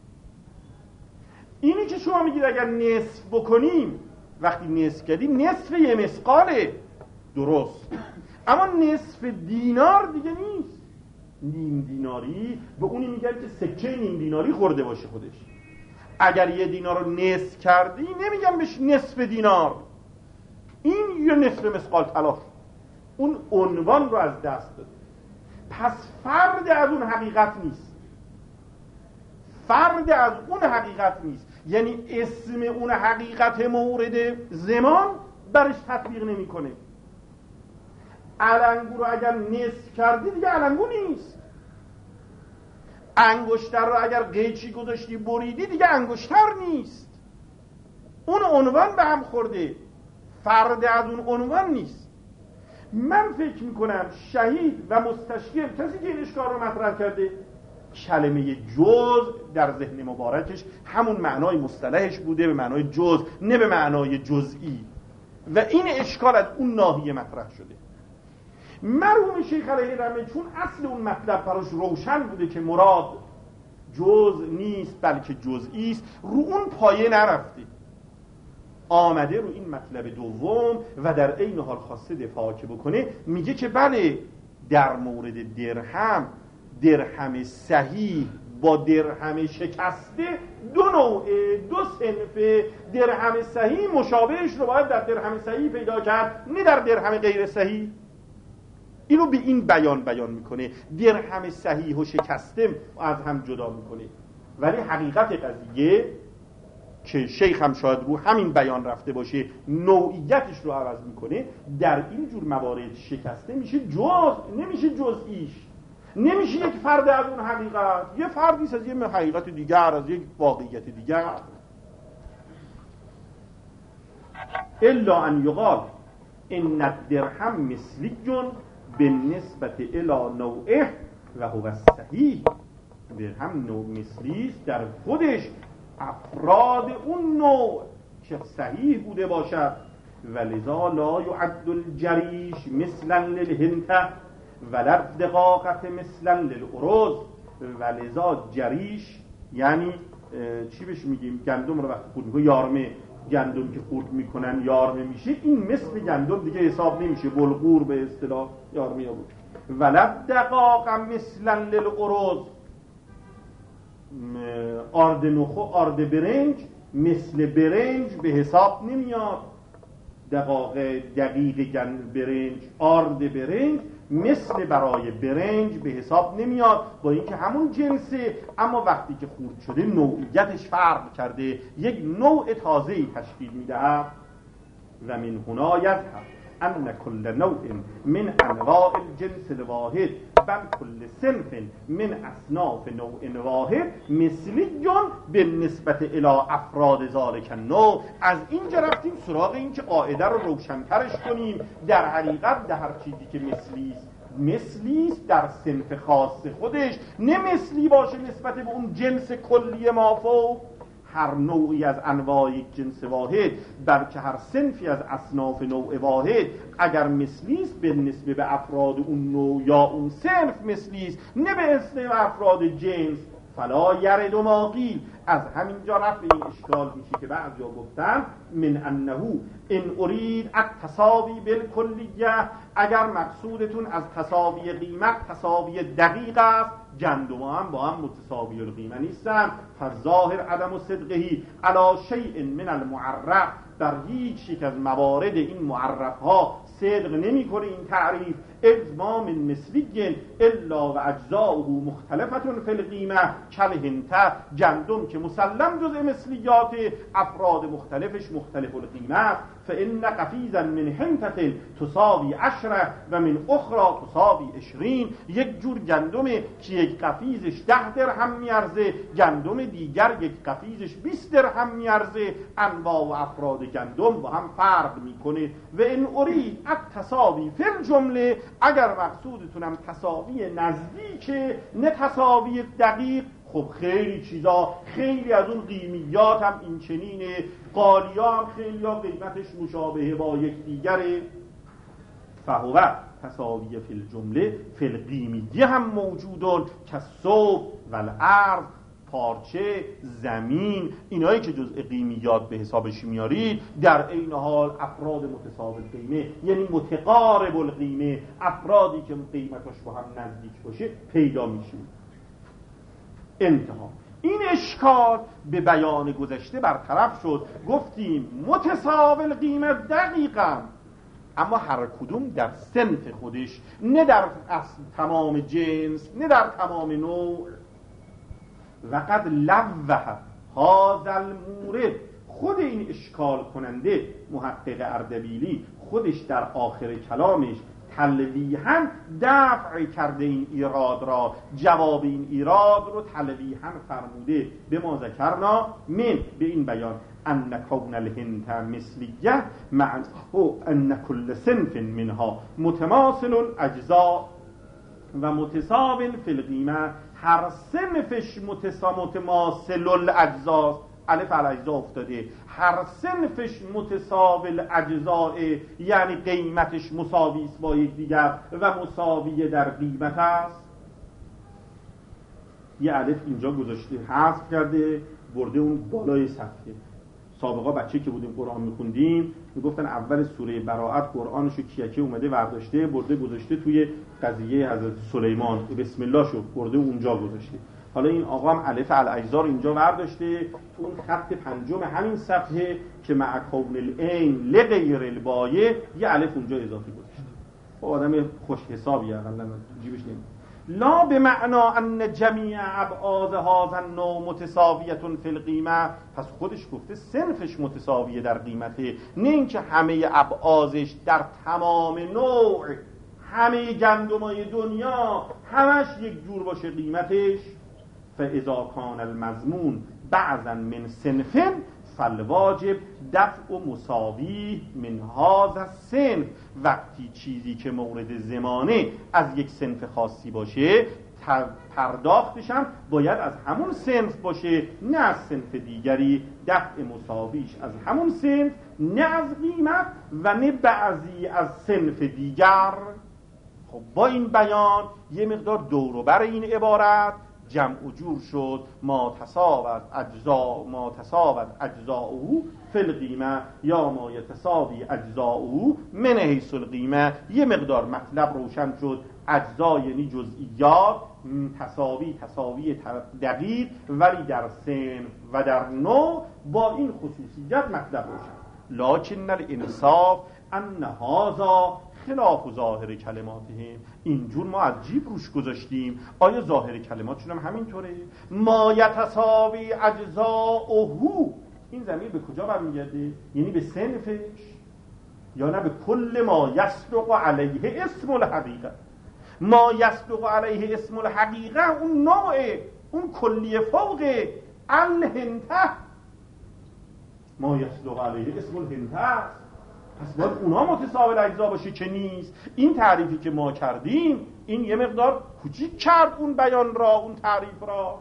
اینی که شما میگید اگر نصف بکنیم، وقتی نصف کردیم نصف یه مسقاله، درست، اما نصف دینار دیگه نیست. نیم دیناری به اونی میگن که سکه نیم دیناری خورده باشه خودش. اگر یه دینار رو نصف کردی نمیگم بهش نصف دینار، این یه نصف مسقال طلا، اون عنوان رو از دست داده. پس فرد از اون حقیقت نیست، فرد از اون حقیقت نیست، یعنی اسم اون حقیقت مورد زمان برش تطبیق نمیکنه. علنگو رو اگر نصف کردی دیگه علنگو نیست. انگشتر رو اگر قیچی گذاشتی بریدی دیگه انگشتر نیست. اون عنوان به هم خورده، فرد از اون عنوان نیست. من فکر میکنم شهید و مستشکل، کسی که این اشکال رو مطرح کرده، کلمه جز در ذهن مبارکش همون معنای مصطلحش بوده، به معنای جز، نه به معنای جزئی، و این اشکال از اون ناحیه مطرح شده. مرحوم شیخ علیه رحمه چون اصل اون مطلب براش روشن بوده که مراد جز نیست بلکه جزئی است، رو اون پایه نرفته، آمده رو این مطلب دوم و در عین حال خواسته دفاع که بکنه، میگه که بله در مورد درهم، درهم صحیح با درهم شکسته دو نوع، دو صنف. درهم صحیح مشابهش رو باید در درهم صحیح پیدا کرد، نه در درهم غیر صحیح. اینو به این بیان بیان میکنه، درهم صحیح و شکسته از هم جدا میکنه. ولی حقیقت قضیه که شیخ هم شاید رو همین بیان رفته باشه، نوعیتش رو عوض میکنه. در این جور موارد شکسته میشه جز، نمیشه جزئیش، نمیشه یک فرد از اون حقیقت، یه فردیست از یه حقیقت دیگر، از یک واقعیت دیگر. الا ان یقال ان الدرهم مثلی به نسبت الى نوعه و هو صحیح. درهم نوع مثلی است در خودش، افراد اون نوع که صحیح بوده باشد. ولذا لا یعد الجریش مثلا للهنته ولا الدقاقه مثلا للارز. ولذا جریش یعنی چی بهش میگیم؟ گندم رو وقتی خورد میکنه، یارمه گندم که خورد میکنن یارمه میشه، این مثل گندم دیگه حساب نمیشه، بلغور به اصطلاح یارمه بود. ولا الدقاقه مثلا للارز، آرد نخو آرد برنج مثل برنج به حساب نمیاد. دقاقه دقیق گند برنج، آرد برنج مثل برای برنج به حساب نمیاد، با اینکه همون جنسه، اما وقتی که خورد شده نوعیتش فرق کرده، یک نوع تازه‌ای تشکیل میدهد. و من هنا یظهر ان کل نوع من انواع الجنس الواحد بل کل صنف من اصناف نوع واحد مثلی به نسبت الی افراد ذالک النوع. از اینجا رفتیم سراغ این که قاعده رو روشن‌ترش کنیم. در حقیقت در هر چیزی که مثلی است، مثلی است در صنف خاص خودش، نه مثلی باشه نسبت به اون جنس کلی مافوق. هر نوعی از انواع یک جنس واحد، بلکه هر صنفی از اصناف نوع واحد اگر مثلی است به نسبت به افراد اون نوع یا اون صنف مثلی است، نه به نسبت به افراد جنس، فلا یرد ما قیل. از همینجا رفت این اشکال میشه که بعضیا گفتن من انه ان ارید التساوی بالکلیه، اگر مقصودتون از تساوی قیمت تساوی دقیق است، گندم هم با هم متساوی القیمه نیستن. فظاهر عدم صدقهی علی شیء من المعرف، در هیچ یک از موارد این معرف ها صدق نمی کنه این تعریف. اجماع من مثلی الا و اجزاؤه مختلفه فی القیمه کالهنته، گندم که مسلم جزء مثلیات، افراد مختلفش مختلف القیمه. فان قفیزا من هنته تساوی عشره و من اخرى تساوی عشرین. یک جور گندمه که یک قفیزش ده درهم میارزه، گندم دیگر یک قفیزش بیست درهم میارزه. انواع و افراد گندم با هم فرق میکنه. و ان ارید التساوی فی الجمله، اگر مقصودتونم تساوی نزدیکه نه تساوی دقیق، خب خیلی چیزا، خیلی از اون قیمیات هم این چنینه، قالیا هم خیلی ها قیمتش مشابهه با یک دیگره. فهو تساوی فی الجمله فی القیمیه هم موجودون که صوب و الارض، پارچه، زمین، اینایی که جزء قیمیات به حسابش میارید، در این حال افراد متساوی قیمه، یعنی متقارب القیمه، افرادی که قیمتش با هم نزدیک باشه پیدا میشه. انتها. این اشکال به بیان گذشته برطرف شد. گفتیم متساوی القیمه دقیقاً، اما هر کدوم در صنف خودش، نه در اصل تمام جنس، نه در تمام نوع. وقد لوح هذا المورد، خود این اشکال کننده محقق اردبیلی خودش در آخر کلامش تلویحاً دفع کرده این ایراد را، جواب این ایراد رو تلویحاً فرموده. به ما ذکرنا من، به این بیان ان کون الهنت مثلیه معناه ان کل صنف منها متماثل اجزاء و متساو فی القیمه، هر صنفش متماثل الاجزاء، الف الاجزاء افتاده، هر صنفش متساوی الاجزاء یعنی قیمتش مساوی است با یک دیگر و مساوی در قیمت است. یه الف اینجا گذاشته، حذف کرده، برده اون بالای صفحه. سابقا بچه که بودیم قرآن میخوندیم میگفتن اول سوره براءت قرآنشو کیکی اومده ورداشته برده گذاشته توی قضیه حضرت سلیمان، بسم الله شو برده اونجا گذاشته. حالا این آقا هم الف الاجزا رو اینجا برداشته تو اون خط پنجم همین صفحه که مع کون العین لغیر البایه یه الف اونجا اضافه گذاشته. خب آدم خوش حسابی اقلا جیبش نمیاد. لا به معنا ان جمیع ابعاد هذا النوع متساویه فی القیمه، پس خودش گفته صنفش متساویه در قیمته، نه اینکه همه ابعادش در تمام نوع همه گندمای دنیا همش یک جور باشه قیمتش. فاذا کان المضمون بعضا من صنف فالواجب دفع و مساوی من هذا الصنف، وقتی چیزی که مورد زمانه از یک صنف خاصی باشه پرداختش هم باید از همون صنف باشه نه از صنف دیگری، دفع مساویش از همون صنف نه از قیمت و نه بعضی از صنف دیگر. خب با این بیان یه مقدار دور و بر این عبارت جمع و جور شد. ما تساوت اجزا ما تساوت اجزاؤه فی القیمه یا ما یتساوی اجزاؤه من حیث القیمه. یه مقدار مطلب روشن شد. اجزا یعنی جزئیات، تساوی تساوی دقیق، ولی در صنف و در نوع با این خصوصیت مطلب روشن. لکن الانصاف ان هذا خلاف ظاهر کلماتهم. اینجور ما از جیب روش گذاشتیم. آیا ظاهر کلماتشون هم همینطوره؟ ما یتساوی اجزاؤه، این ضمیر به کجا برمیگرده؟ یعنی به صنفش یا نه به کل ما یصدق علیه اسم الحقیقه؟ ما یصدق علیه اسم الحقیقه اون نوع، اون کلیه فوق الهنته، ما یصدق علیه اسم الهنته است. پس باید اونا متساوی الاجزا باشه که نیست. این تعریفی که ما کردیم این یه مقدار کوچیک کرد اون بیان را، اون تعریف را.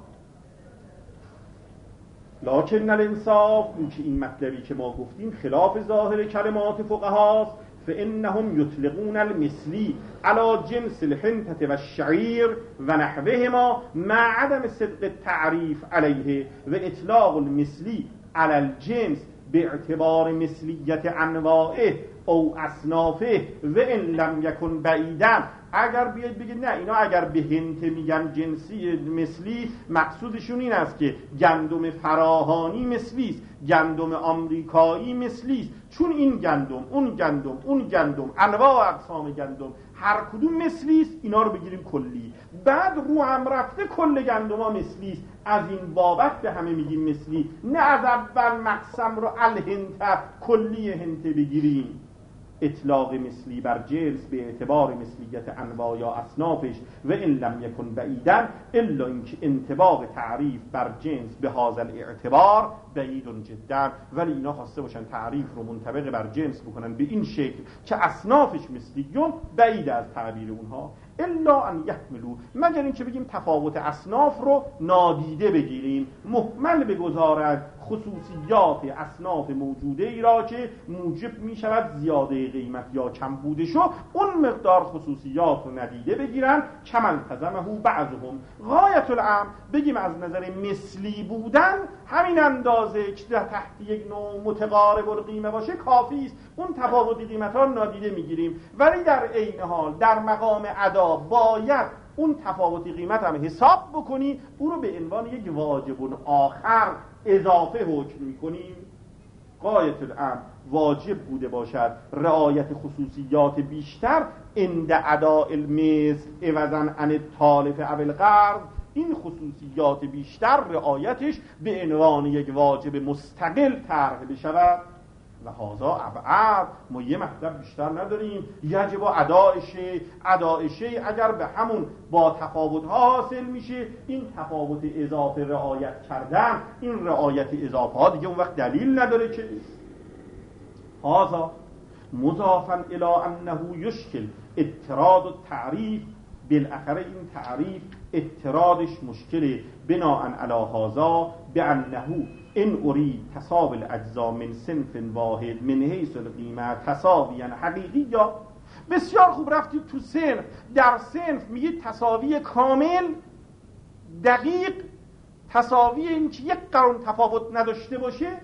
لکن الانصاف، این که این مطلبی که ما گفتیم خلاف ظاهر کلمات فقهاست. فانهم یطلقون المثلی على جنس الحنطة والشعير و نحوهما مع عدم صدق التعریف علیه، و اطلاق المثلی على الجنس باعتبار مثلیت انواعه او اصنافه و ان لم یکن بعیدا. اگر بیاید بگید نه اینا اگر به هنت میگن جنسی مثلی، مقصودشون این است که گندم فراهانی مثلی است، گندم آمریکایی مثلی است، چون این گندم اون گندم اون گندم انواع و اقسام گندم هر کدوم مثلی است، اینا رو بگیریم کلی. بعد رو هم رفته کل گندم‌ها مثلی است، از این بابت به همه میگیم مثلی، نه از اول مقسم رو الهنته کلی هنته بگیریم. اطلاق مثلی بر جنس به اعتبار مثلیت انواع یا اصنافش و ان لم یکن بعیدا، الا اینکه انطباق تعریف بر جنس به هذا الاعتبار بعید جدا. ولی اینا خواسته باشن تعریف رو منطبق بر جنس بکنن به این شکل که اصنافش مثلیون، بعید از تعبیر اونها. الا ان یحملوا، مگر اینکه بگیم تفاوت اصناف رو نادیده بگیریم، مهمل بگذارد خصوصیات اصناف موجوده ای را که موجب می شود زیاده قیمت یا کم بودشو، اون مقدار خصوصیات رو ندیده بگیرن. کمن تزمه بعضهم. غایت الامر بگیم از نظر مثلی بودن همین اندازه که تحت یک نوع متقارب القیمه باشه کافی است، اون تفاوت قیمت ها نادیده میگیریم. ولی در عین حال در مقام ادا باید اون تفاوت قیمت هم حساب بکنی، او رو به عنوان یک واجب آخر اضافه حکم میکنیم. غایت الامر واجب بوده باشد رعایت خصوصیات بیشتر عند اداء المثل عوضاً عن التالف او القرض. این خصوصیات بیشتر رعایتش به عنوان یک واجب مستقل طرح بشود. و هذا ابعد، ما یه مطلب بیشتر نداریم. یجب اداء شیء، اداء شیء اگر به همون با تفاوت حاصل میشه، این تفاوت اضافه رعایت کردن، این رعایت اضافه ها دیگه اون وقت دلیل نداره که. هذا مضافا الى انه یشکل اضطراد التعریف، بالاخره این تعریف اضطرادش مشکله. بناء علی هذا بانه ان اريد تساوی الاجزاء من صنف واحد من حیث القیمه تساویا حقیقیا. بسیار خوب رفتید تو صنف، در صنف میگید تساوی کامل دقیق، تساوی این که یک قرن تفاوت نداشته باشه.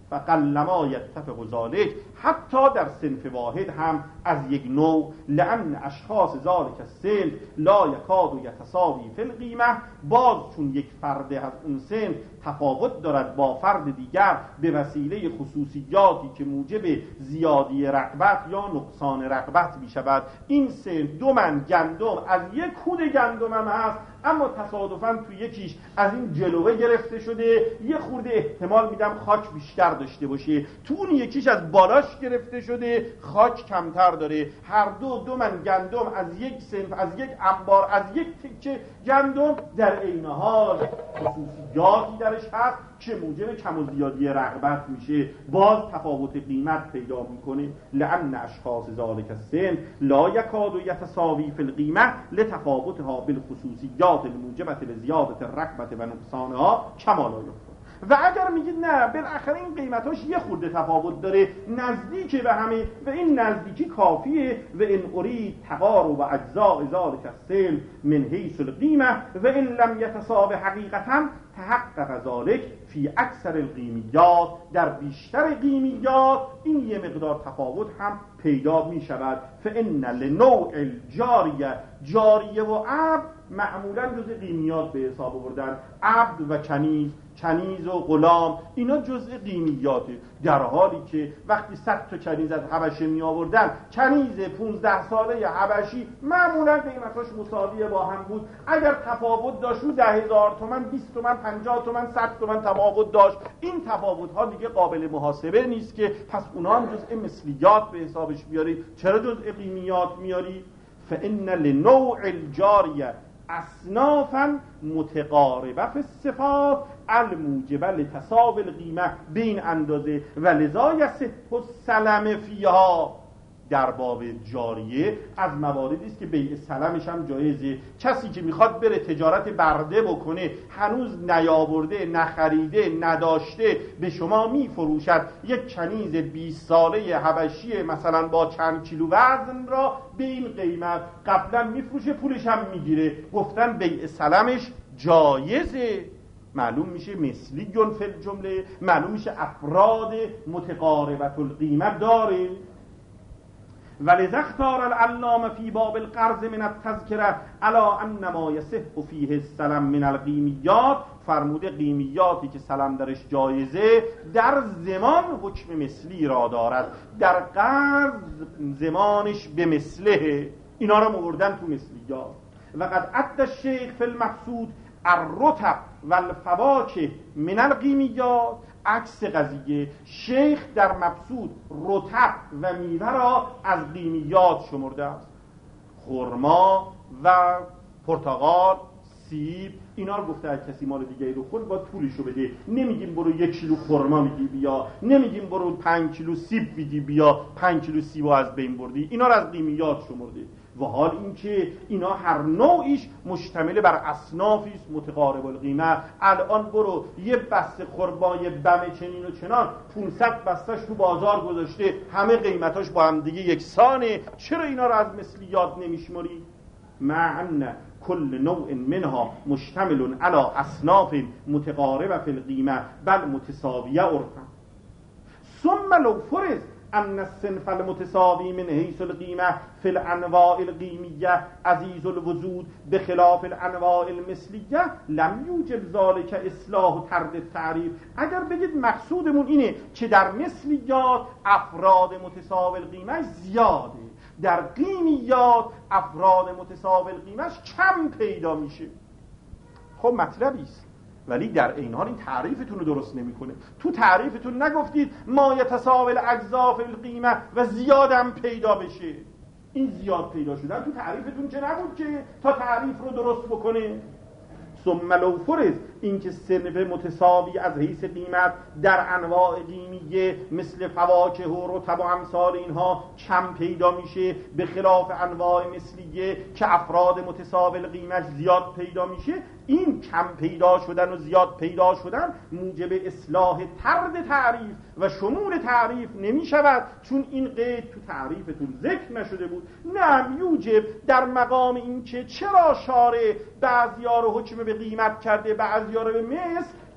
فقلما یتفق ذلک، حتی در صنف واحد هم از یک نوع، لأن اشخاص ذلک الصنف لا یکاد یتساوی فی القیمه، باز چون یک فرد از اون صنف تفاوت دارد با فرد دیگر به وسیله خصوصیاتی که موجب زیادی رغبت یا نقصان رغبت می شود. این صنف دو من گندم از یک کود گندم هم هست، اما تصادفاً تو یکیش از این جلوه گرفته شده، یه خورده احتمال میدم خاک بیشتر داشته باشه، تو اون یکیش از بالاش گرفته شده، خاک کمتر داره. هر دو دو من گندم از یک صنف، از یک انبار، از یک تکه گندم، در عین حال خصوصیاتی درش هست که موجب کم و زیادی رغبت میشه، باز تفاوت قیمت پیدا میکنه. لأن اشخاص ذلک الصنف لا یکاد یتساوی فی القیمه لتفاوتها بالخصوصیات الموجبه لزیادة الرغبة و نقصانها کما لا یخفى. و اگر میگید نه بالاخره این قیمتاش یه خورده تفاوت داره، نزدیک به همه و این نزدیکی کافیه، و ان ارید تقارب اجزاء ذلک الصنف من حیث القیمه و ان لم یتساوی حقیقتا تحقق ذلک فی اکثر القیمیات، در بیشتر قیمیات این یه مقدار تفاوت هم پیدا می شود. فان لنوع الجاریه، جاریه و عبد معمولا جزء قیمیات به حساب آوردن. عبد و کنیز، کنیز و غلام، اینا جزء قیمیاته، در حالی که وقتی صد تا کنیز از حبشه می آوردن، کنیز پونزده ساله حبشی معمولا قیمتاش مساوی با هم بود. اگر تفاوت داشت ده هزار تومن، بیست تومن، پنجاه تومن، صد تومن تفاوت داشت، این تفاوت ها دیگه قابل محاسبه نیست که پس اونا هم جزء مثلیات به حسابش بیاری. چرا جزء قیمیات میاری؟ فإن لنوع الجاریه اصنافا متقاربه فی الصفات الموجبه لتساوی القیمه، به این اندازه و لذا یصح السلم فیها. در باب جاریه از مواردی است که بیع سلمش هم جایزه. کسی که میخواد بره تجارت برده بکنه، هنوز نیاورده، نخریده، نداشته، به شما میفروشد یک کنیز بیست ساله حبشی مثلا با چند کیلو وزن را به این قیمت، قبلا میفروشه، پولش هم میگیره، گفتن بیع سلمش جایزه. معلوم میشه مثلی جن فی الجمله، معلوم میشه افراد متقاربت القیمت داره. ولذا اختار العلامه فی باب القرض من التذکره علی ان ما یصح فیه السلم من القیمیات، فرموده قیمیاتی که سلم درش جایزه در زمان حکم مثلی را دارد، در قرض زمانش به مثله. اینا را موردن تو مثلیات. و قد عد الشیخ فی المقصود الرطب والفواکه من القیمیات، عکس قضیه شیخ در مبسوط رطب و میوه را از قیمیات شمرده است. خرما و پرتقال، سیب، اینا رو گفته اگه کسی مال دیگه رو خورد باید پولشو بده. نمیگیم برو یک کیلو خرما میگی بیا، نمیگیم برو پنج کیلو سیب میگی بیا، پنج کیلو سیب از بین بردی. اینا رو از قیمیات شمرده. و حال این که اینا هر نوعیش مشتمل بر اصنافی است متقارب القیمه. الان برو یه بسته خرما، یه بم چنین و چنان، پانصد بستهش تو بازار گذاشته، همه قیمتاش با هم دیگه یکسانه، چرا اینا رو از مثلیات نمیشماری؟ مع ان کل نوع منها مشتمل علی اصناف متقاربه فی القیمه بل متساویه عرفا. ثم لو فرض ان الصنف المتساوی من حیث القیمه فی الانواع القیمیه عزیز الوجود بخلاف الانواع المثلیه لم یوجب ذلک اصلاح و طرد التعریف. اگر بگید مقصودمون اینه که در مثلیات افراد متساوی القیمه زیاده، در قیمیات افراد متساوی القیمهش کم پیدا میشه، خب مطلبی است، ولی در این حال این تعریفتون رو درست نمیکنه. تو تعریفتون نگفتید ما یتساوی الاجزاء فی القیمه و زیادم پیدا بشه. این زیاد پیدا شدن تو تعریفتون که نبود که تا تعریف رو درست بکنه. ثم لو فرض اینکه صنف متساوی از حیث قیمت در انواع قیمیه مثل فواکه و رطب و امثال اینها کم پیدا میشه، به خلاف انواع مثلیه که افراد متساوی القیمت زیاد پیدا میشه، این کم پیدا شدن و زیاد پیدا شدن موجب اصلاح طرد تعریف و شمول تعریف نمی شود، چون این قید تو تعریفتون ذکر نشده بود. نه یوجب در مقام این که چرا شارع بعضیا رو حکم به قیمت کرده بعضیا رو به مثل،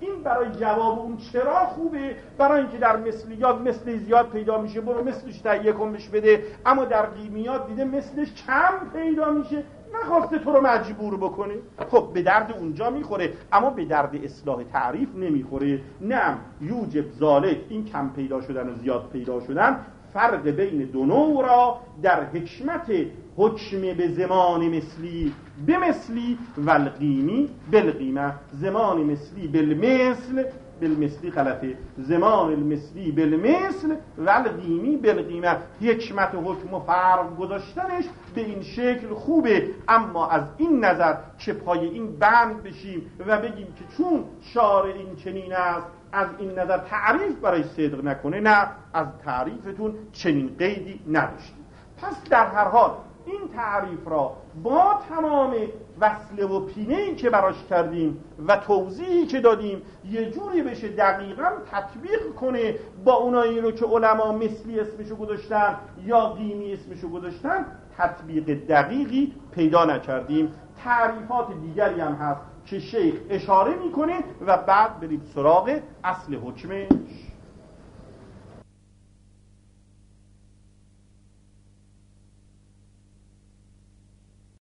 این برای جواب اون چرا خوبه، برای اینکه در مثلیات مثل زیاد پیدا میشه، برو مثلش تهیه کن بهش بده، اما در قیمیات دیده مثلش کم پیدا میشه، نخواسته تو رو مجبور بکنه. خب به درد اونجا میخوره، اما به درد اصلاح تعریف نمیخوره. نه یوجب ذالک، این کم پیدا شدن و زیاد پیدا شدن فرق بین دو نوع را در حکمت حکم به زمان مثلی به مثلی و القیمی بالقیمه، زمان مثلی بالمثل، بالمثلی غلطه، زمان المثلی بالمثل و القیمی بالقیمه. حکمت حکم و فرق گذاشتنش به این شکل خوبه، اما از این نظر که پای این بند بشیم و بگیم که چون شارع این چنین است از این نظر تعریف برای صدق نکنه، نه، از تعریفتون چنین قیدی نداشتیم. پس در هر حال این تعریف را با تمام وصله و پینه‌ای که براش کردیم و توضیحی که دادیم یه جوری بشه دقیقاً تطبیق کنه با اونایی رو که علما مثلی اسمشو گذاشتن یا قیمی اسمشو گذاشتن، تطبیق دقیقی پیدا نکردیم. تعریفات دیگری هم هست که شیخ اشاره میکنه و بعد بریم سراغ اصل حکمش.